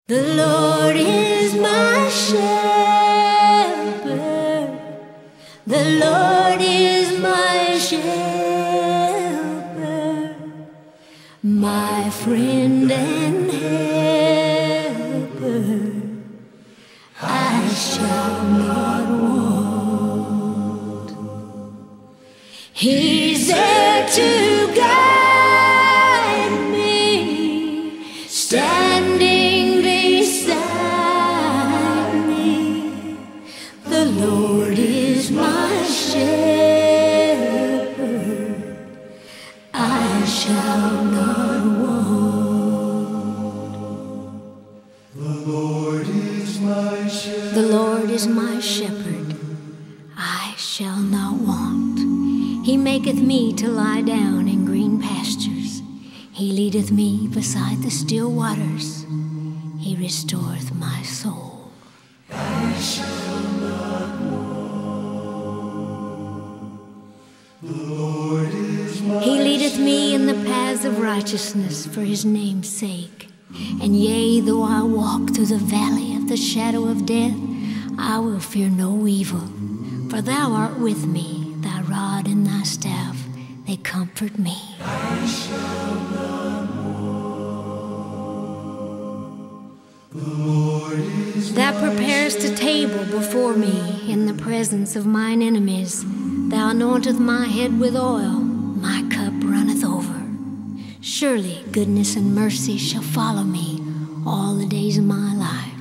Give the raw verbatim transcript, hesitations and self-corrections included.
The Lord is my shepherd. The Lord is my shepherd, my friend and helper. I shall not want. He's there to guide me, standing beside me. The Lord is my shepherd, I shall not want. The Lord is my shepherd. The Lord is my shepherd, I shall not want. He maketh me to lie down in green pastures. He leadeth me beside the still waters. He restoreth my soul. I shall not want. The Lord is my He leadeth me in the paths of righteousness for his name's sake. And yea, though I walk through the valley of the shadow of death, I will fear no evil, for thou art with me. Thy rod and thy staff, they comfort me. I shall not want. The Lord is Thou my preparest a table before me in the presence of mine enemies. Thou anointest my head with oil, my cup runneth over. Surely goodness and mercy shall follow me all the days of my life,